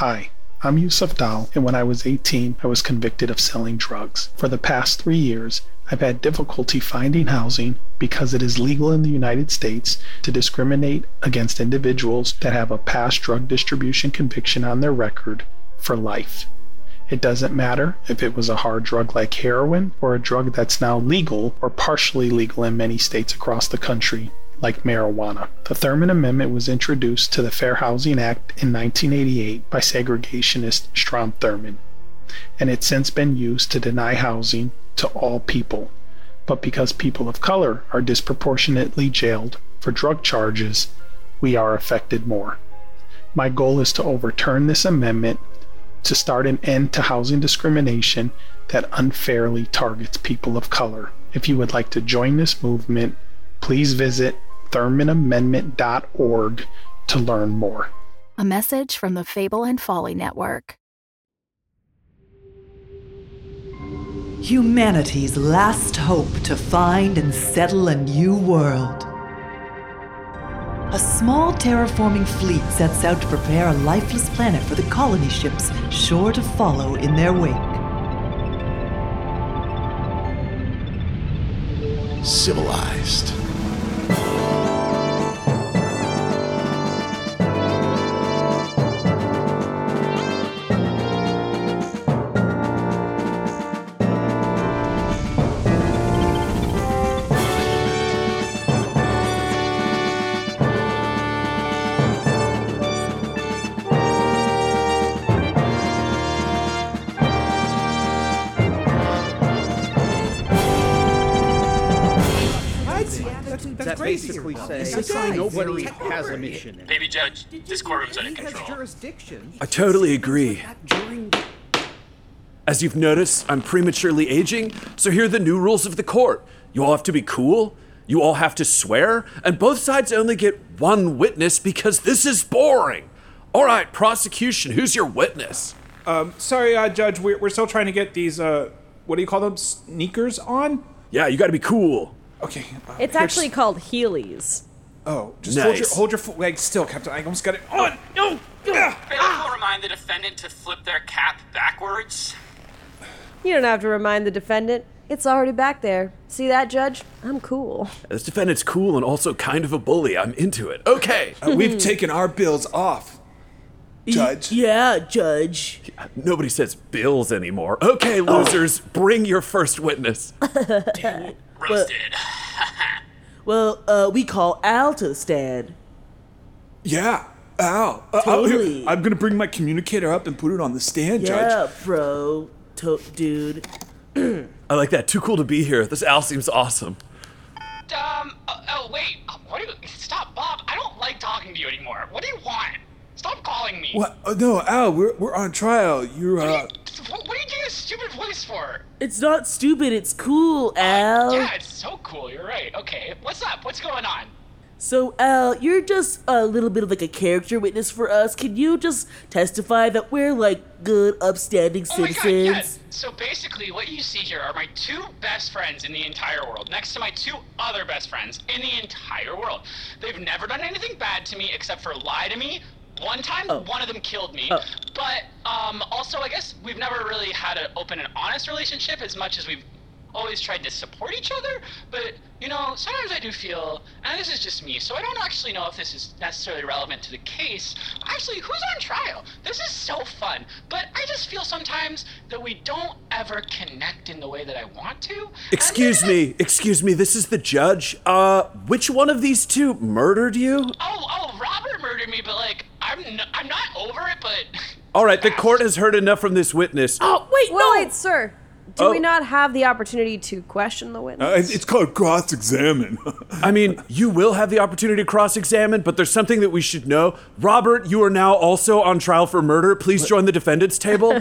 Hi, I'm Yusuf Dal, and when I was 18, I was convicted of selling drugs. For the past 3 years, I've had difficulty finding housing because it is legal in the United States to discriminate against individuals that have a past drug distribution conviction on their record for life. It doesn't matter if it was a hard drug like heroin or a drug that's now legal or partially legal in many states across the country, like marijuana. The Thurmond Amendment was introduced to the Fair Housing Act in 1988 by segregationist Strom Thurmond, and it's since been used to deny housing to all people. But because people of color are disproportionately jailed for drug charges, we are affected more. My goal is to overturn this amendment to start an end to housing discrimination that unfairly targets people of color. If you would like to join this movement, please visit ThurmondAmendment.org to learn more. A message from the Fable and Folly Network. Humanity's last hope to find and settle a new world. A small terraforming fleet sets out to prepare a lifeless planet for the colony ships sure to follow in their wake. Civilized. That basically say nobody has a mission. Baby Judge, this courtroom's under control. Jurisdiction. I totally agree. As you've noticed, I'm prematurely aging, so here are the new rules of the court. You all have to be cool, you all have to swear, and both sides only get one witness because this is boring. All right, prosecution, who's your witness? Sorry, Judge, we're still trying to get these, what do you call them, sneakers on? Yeah, you gotta be cool. Okay. It's actually called Heelys. Oh, just Nice. hold your leg still, Captain. I almost got it on. No. Bailiff will remind the defendant to flip their cap backwards. You don't have to remind the defendant. It's already back there. See that, Judge? I'm cool. This defendant's cool and also kind of a bully. I'm into it. Okay. We've taken our bills off, Judge. Yeah, Judge. Nobody says bills anymore. Okay, losers, bring your first witness. Roasted. Well, we call Al to the stand. Yeah, Al. Totally. I'm gonna bring my communicator up and put it on the stand, Yeah, Judge. bro. Dude. I like that. Too cool to be here. This Al seems awesome. Wait. What do you... Stop, Bob. I don't like talking to you anymore. What do you want? Stop calling me. What? No, Al, we're on trial. You're, What are you doing a stupid voice for? It's not stupid, it's cool, Al. Yeah, it's so cool. You're right. Okay, what's up? What's going on? So, Al, you're just a little bit of like a character witness for us. Can you just testify that we're like good, upstanding citizens? Oh my God, yes. So basically, what you see here are my two best friends in the entire world, next to my two other best friends in the entire world. They've never done anything bad to me except for lie to me. One time, one of them killed me, but also I guess we've never really had an open and honest relationship as much as we've always tried to support each other, but, you know, sometimes I do feel, and this is just me, so I don't actually know if this is necessarily relevant to the case. Actually, who's on trial? This is so fun, but I just feel sometimes that we don't ever connect in the way that I want to. Excuse me, this is the judge. Which one of these two murdered you? Oh, Robert murdered me, but, like, I'm not over it, but... All right, the court has heard enough from this witness. Oh, wait, sir. Do we not have the opportunity to question the witness? It's called cross-examine. I mean, you will have the opportunity to cross-examine, but there's something that we should know. Robert, you are now also on trial for murder. Please join the defendant's table.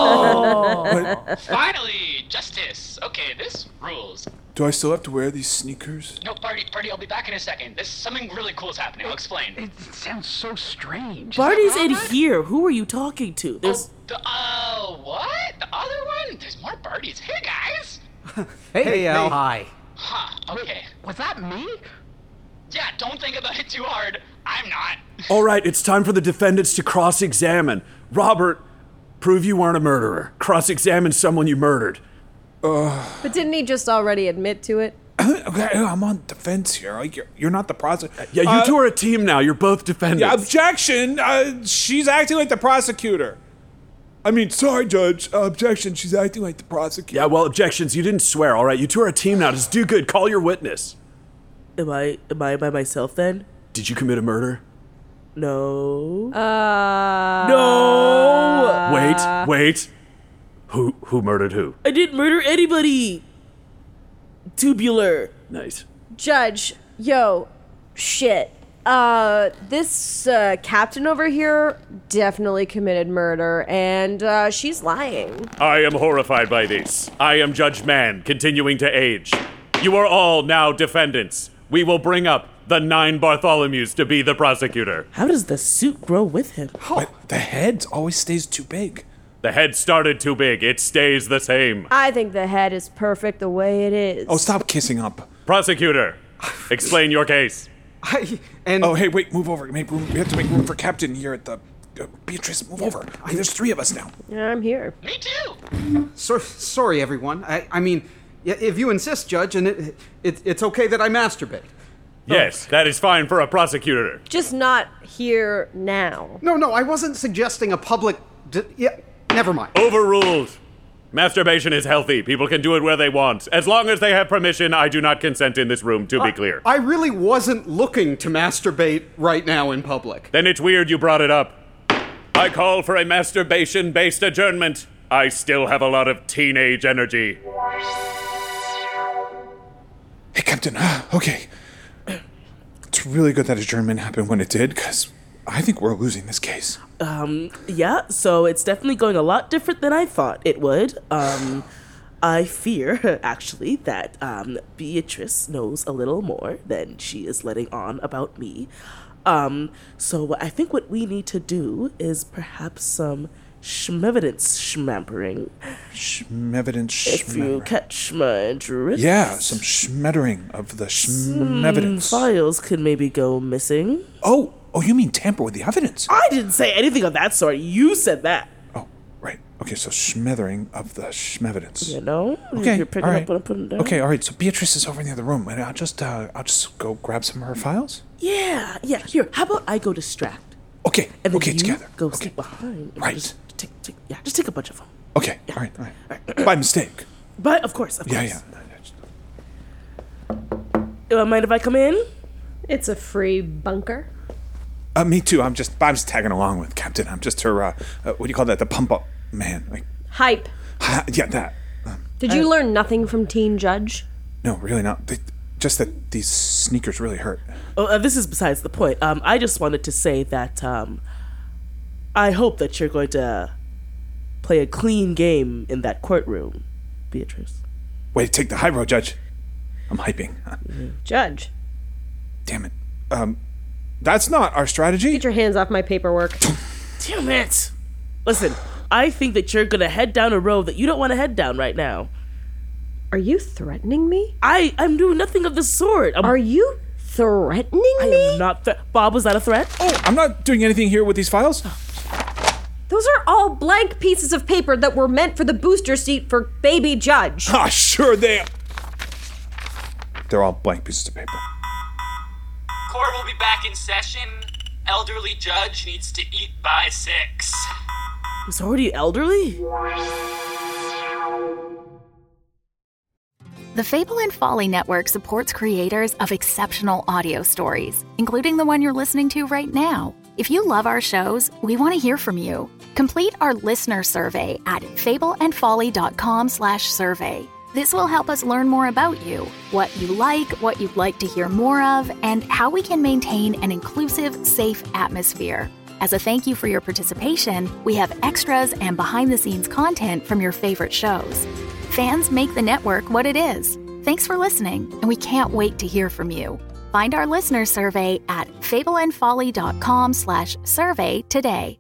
Finally, justice. Okay, this rules. Do I still have to wear these sneakers? No, Barty, I'll be back in a second. Something really cool is happening. I'll explain. It sounds so strange. Barty's in here. Who are you talking to? There's... What? The other one? There's more Bartys. Hey, guys! Hey, Al. Hi. Huh, okay. Was that me? Yeah, don't think about it too hard. I'm not. All right, it's time for the defendants to cross-examine. Robert, prove you weren't a murderer. Cross-examine someone you murdered. But didn't he just already admit to it? Okay, I'm on defense here. Like, you're not the prosecutor. Yeah, you two are a team now. You're both defendants. Yeah, objection. She's acting like the prosecutor. I mean, sorry, Judge. Objection. She's acting like the prosecutor. Yeah, well, objections. You didn't swear, all right? You two are a team now. Just do good. Call your witness. Am I by myself then? Did you commit a murder? No. No. Wait. Who murdered who? I didn't murder anybody. Tubular. Nice. Judge, shit. This captain over here definitely committed murder, and she's lying. I am horrified by this. I am Judge Mann, continuing to age. You are all now defendants. We will bring up the 9 Bartholomews to be the prosecutor. How does the suit grow with him? But the head always stays too big. The head started too big. It stays the same. I think the head is perfect the way it is. Oh, stop kissing up. Prosecutor, explain your case. Oh, hey, wait, move over. Make room. We have to make room for Captain here at the... Beatrice, move over. There's 3 of us now. Yeah, I'm here. Me too. Sorry, everyone. I mean, if you insist, Judge, and it's okay that I masturbate. Yes, that is fine for a prosecutor. Just not here now. No, I wasn't suggesting a public... never mind. Overruled. Masturbation is healthy. People can do it where they want. As long as they have permission, I do not consent in this room, to be clear. I really wasn't looking to masturbate right now in public. Then it's weird you brought it up. I call for a masturbation-based adjournment. I still have a lot of teenage energy. Hey, Captain. Okay. It's really good that adjournment happened when it did, because I think we're losing this case. Yeah, so it's definitely going a lot different than I thought it would. I fear, actually, that Beatrice knows a little more than she is letting on about me. So I think what we need to do is perhaps some schmevidence schmampering. Schmevidence If you catch my drift. Yeah, some schmettering of the schmevidence. Files could maybe go missing. Oh, you mean tamper with the evidence? I didn't say anything of that sort. You said that. Oh, right. Okay, so smothering of the schmevidence. You know? Okay, You're picking all right. up what I'm putting down. Okay, all right. So Beatrice is over in the other room, and I'll just go grab some of her files. Yeah. Here, how about I go distract? Okay. And then okay, you together. go okay. sit behind. And Right. Just take a bunch of them. Okay. Yeah. All right. By mistake. But of course. Yeah. Mind if I come in? It's a free bunker. Me too. I'm just tagging along with Captain. I'm just her. What do you call that? The pump up man. Like, Hype. yeah, that. Did you learn nothing from Teen Judge? No, really not. Just that these sneakers really hurt. Oh, this is besides the point. I just wanted to say that I hope that you're going to play a clean game in that courtroom, Beatrice. Way to take the high road, Judge. I'm hyping. Judge. Damn it. That's not our strategy. Get your hands off my paperwork. Damn it! Listen, I think that you're gonna head down a road that you don't want to head down right now. Are you threatening me? I'm doing nothing of the sort. Are you threatening me? I am not. Bob, was that a threat? Oh, I'm not doing anything here with these files. Those are all blank pieces of paper that were meant for the booster seat for baby Judge. Ah, sure they. They're all blank pieces of paper. Court will be back in session. Elderly judge needs to eat by 6. He's already elderly? The Fable and Folly Network supports creators of exceptional audio stories, including the one you're listening to right now. If you love our shows, we want to hear from you. Complete our listener survey at fableandfolly.com/survey. This will help us learn more about you, what you like, what you'd like to hear more of, and how we can maintain an inclusive, safe atmosphere. As a thank you for your participation, we have extras and behind-the-scenes content from your favorite shows. Fans make the network what it is. Thanks for listening, and we can't wait to hear from you. Find our listener survey at fableandfolly.com/survey today.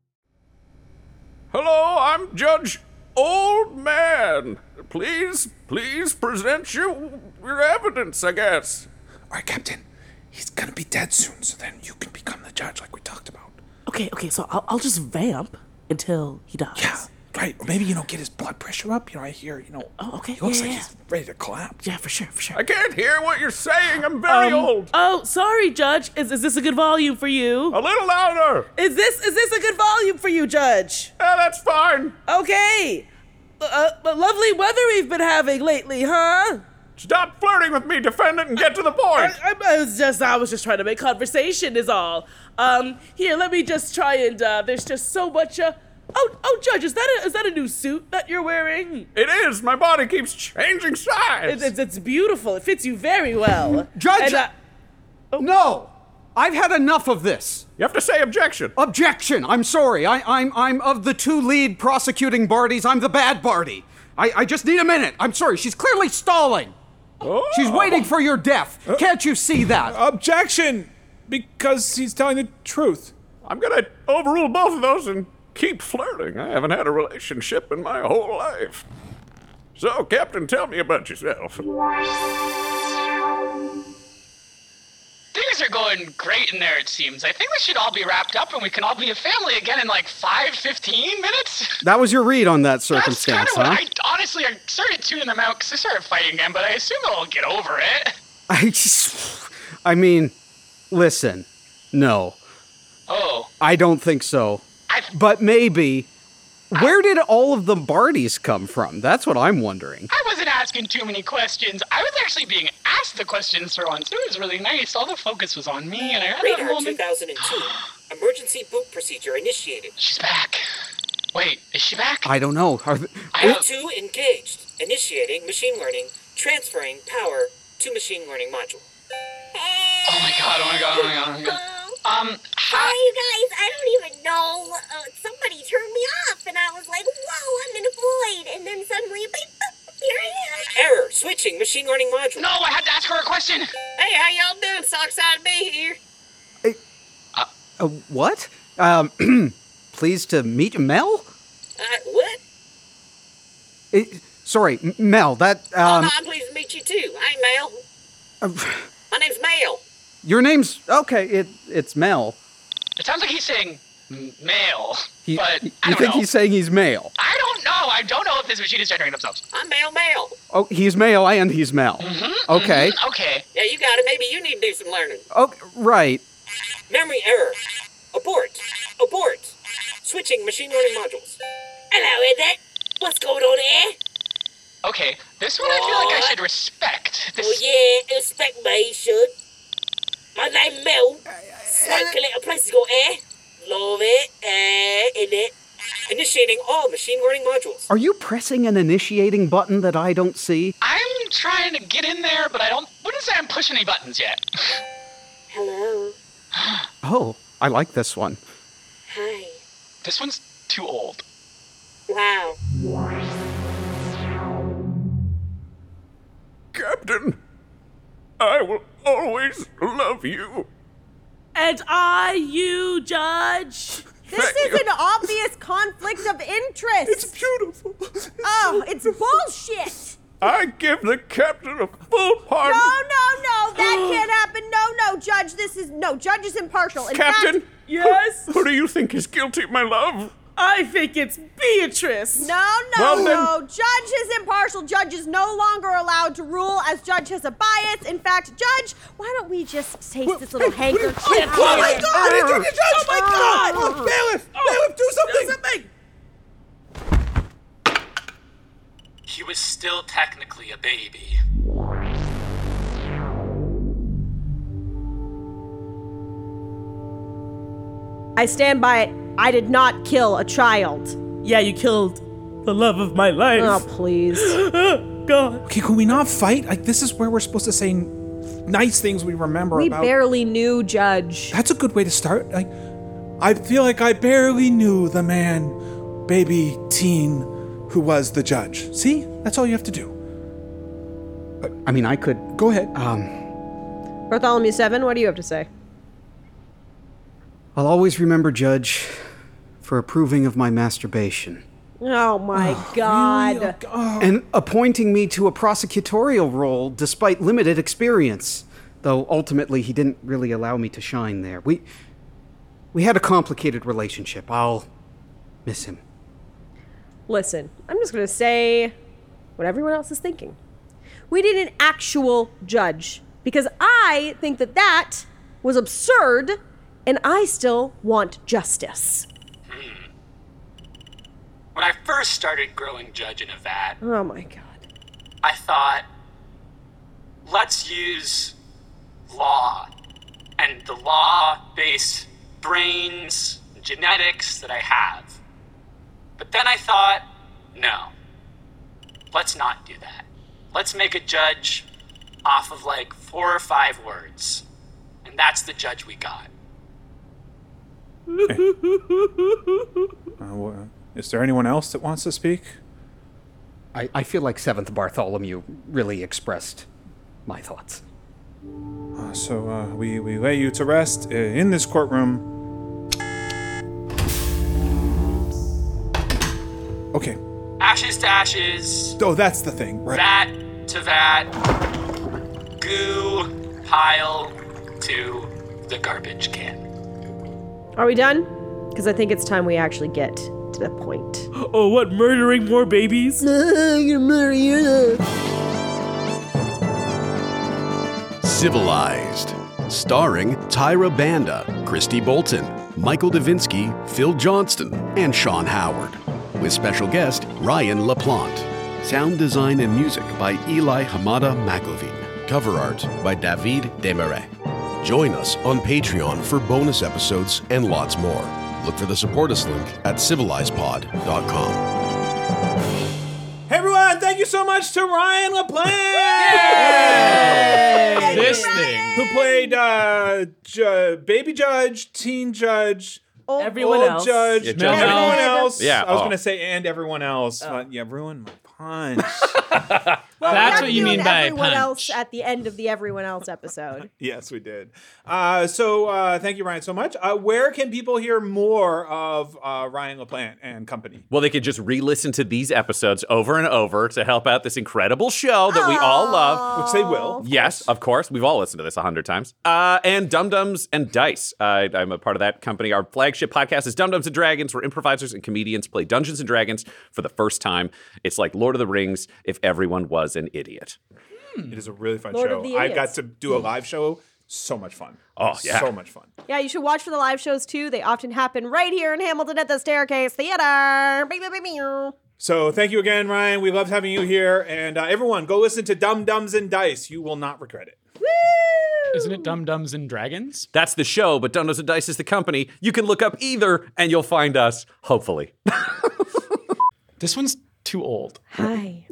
Hello, I'm Judge Old Man. Please present your evidence, I guess. All right, Captain. He's gonna be dead soon, so then you can become the judge like we talked about. Okay, so I'll just vamp until he dies. Yeah, right. Or maybe, get his blood pressure up. I hear, Oh, okay. he looks yeah, like yeah. he's ready to collapse. Yeah, for sure. I can't hear what you're saying. I'm very old. Oh, sorry, Judge. Is this a good volume for you? A little louder. Is this a good volume for you, Judge? Yeah, that's fine. Okay. Lovely weather we've been having lately, huh? Stop flirting with me, defendant, and get to the point. I was just trying to make conversation is all. Here, let me just try and, there's just so much, Oh, Judge, is that a new suit that you're wearing? It is. My body keeps changing size. It's beautiful. It fits you very well. Judge! And, No! I've had enough of this. You have to say objection. Objection! I'm sorry. I'm of the two lead prosecuting Barties, I'm the bad Barty. I just need a minute. I'm sorry. She's clearly stalling. Oh. She's waiting for your death. Can't you see that? Objection! Because he's telling the truth. I'm gonna overrule both of those and keep flirting. I haven't had a relationship in my whole life. So, Captain, tell me about yourself. Things are going great in there, it seems. I think we should all be wrapped up and we can all be a family again in like 15 minutes. That was your read on that That's circumstance, kind of huh? what I started tuning them out because they started fighting again, but I assume they'll all get over it. Listen, no. Oh. I don't think so. But maybe. Where did all of the Barties come from? That's what I'm wondering. I wasn't asking too many questions. I was actually being asked the questions for once. It was really nice. All the focus was on me, and I had a Radar moment. 2002. Emergency boot procedure initiated. She's back. Wait, is she back? I don't know. O2 engaged. Initiating machine learning. Transferring power to machine learning module. Oh my god. Hi, you guys. I don't even know. Somebody turned me off, and I was like, whoa, I'm in a void. And then suddenly, beep, here I am. Error. Switching machine learning module. No, I had to ask her a question. Hey, how y'all doing? So excited to be here. What? Pleased to meet Mel? What? Sorry, Mel, that, Oh, no, I'm pleased to meet you, too. I'm Mel. My name's Mel. Your name's... Okay, it's Mel. It sounds like he's saying male, but I You don't think know. he's saying he's male? I don't know. I don't know if this machine is generating themselves. I'm Mel. Oh, he's male and he's Mel. Okay. Okay. Yeah, you got it. Maybe you need to do some learning. Oh, right. Memory error. Abort. Switching machine learning modules. Hello, is it? What's going on here? Okay, this one I feel like I should respect. Oh, yeah, respect me, you should. My name's Mel. Swanky little place to go here. Love it. In it. Initiating all machine learning modules. Are you pressing an initiating button that I don't see? I'm trying to get in there, but I wouldn't say I'm pushing any buttons yet. Hello. Oh, I like this one. Hi. This one's too old. Wow. Captain, I will always love you. And you, Judge? This is an obvious conflict of interest. It's beautiful. Oh, it's bullshit. I give the captain a full pardon. No, that can't happen. No, Judge, Judge is impartial. In Captain? fact, Yes? Who do you think is guilty, my love? I think it's Beatrice. No. Judge is impartial. Judge is no longer allowed to rule as Judge has a bias. In fact, Judge, why don't we just taste this little handkerchief? Oh my God! Judge! Oh my God! Oh, Bailiff, do something! Do something! He was still technically a baby. I stand by it. I did not kill a child. Yeah, you killed the love of my life. Oh, please. God. Okay, can we not fight? Like, this is where we're supposed to say nice things we remember We about. barely knew Judge. That's a good way to start. Like, I feel like I barely knew the man, baby, teen, who was the judge. See? That's all you have to do. I mean, I could... Go ahead. Bartholomew 7, what do you have to say? I'll always remember Judge for approving of my masturbation. Oh my God. And appointing me to a prosecutorial role despite limited experience. though ultimately he didn't really allow me to shine there. We had a complicated relationship. I'll miss him. Listen, I'm just going to say what everyone else is thinking. We need an actual judge, because I think that was absurd, and I still want justice. When I first started growing Judge in a vat, Oh my god. I thought, let's use law and the law-based brains, genetics that I have. But then I thought, no, let's not do that. Let's make a judge off of like 4 or 5 words. And that's the judge we got. Is there anyone else that wants to speak? I feel like 7th Bartholomew really expressed my thoughts. So we lay you to rest in this courtroom. Okay. Ashes to ashes. Oh, that's the thing, right? Vat to vat. Goo pile to the garbage can. Are we done? Because I think it's time we actually get to the point. Oh, what, murdering more babies? You're murdering. Civilized. Starring Tyra Banda, Christy Bolton, Michael Davinsky, Phil Johnston, and Sean Howard. With special guest Ryan LaPlante. Sound design and music by Eli Hamada McIlveen. Cover art by David Desmarais. Join us on Patreon for bonus episodes and lots more. Look for the support us link at civilizedpod.com. Hey everyone, thank you so much to Ryan LaPlante! This thing. Who played Baby Judge, Teen Judge, Everyone Old else. Judge, Yeah, everyone Judge. else. Yeah, I was oh. going to say and everyone else, but you ruined my punch. Well, That's we what you mean by everyone punch. else at the end of the everyone else episode. Yes, we did. So thank you, Ryan, so much. Where can people hear more of Ryan LaPlante and company? Well, they could just re-listen to these episodes over and over to help out this incredible show that we all love. Which they will. Yes, of course. We've all listened to this 100 times. And Dum Dums and Dice. I'm a part of that company. Our flagship podcast is Dum Dums and Dragons, where improvisers and comedians play Dungeons and Dragons for the first time. It's like Lord of the Rings if everyone was an idiot. It is a really fun Lord show. of the I got Idiots. to do a live show. So much fun. Oh, yeah. So much fun. Yeah, you should watch for the live shows too. They often happen right here in Hamilton at the Staircase Theater. So thank you again, Ryan. We loved having you here. And everyone, go listen to Dum Dums and Dice. You will not regret it. Isn't it Dum Dums and Dragons? That's the show, but Dum Dums and Dice is the company. You can look up either, and you'll find us, hopefully. This one's too old. Hi.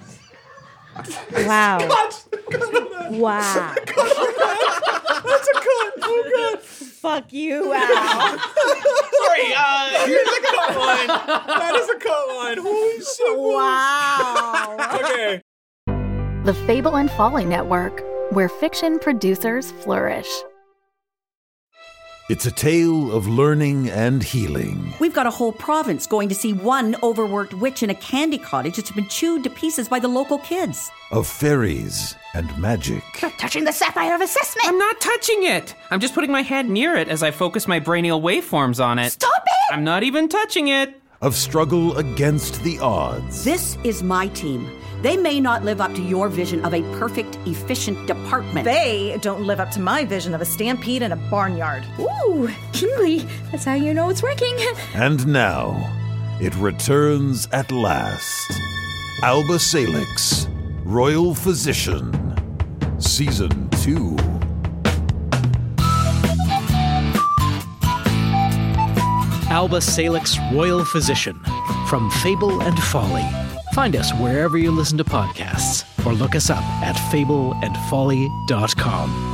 Wow. Wow. That's a cut. Oh, God. Fuck you, Al. Sorry, here's a cut line. That is a cut line. Holy shit. Wow. Okay. The Fable and Folly Network, where fiction producers flourish. It's a tale of learning and healing. We've got a whole province going to see one overworked witch in a candy cottage that's been chewed to pieces by the local kids. Of fairies and magic. You're touching the sapphire of assessment. I'm not touching it. I'm just putting my hand near it as I focus my brainial waveforms on it. Stop it! I'm not even touching it. Of struggle against the odds. This is my team. They may not live up to your vision of a perfect, efficient department. They don't live up to my vision of a stampede in a barnyard. Ooh, Kingly, that's how you know it's working. And now, it returns at last. Alba Salix, Royal Physician, Season 2. Alba Salix, Royal Physician, from Fable and Folly. Find us wherever you listen to podcasts, or look us up at fableandfolly.com.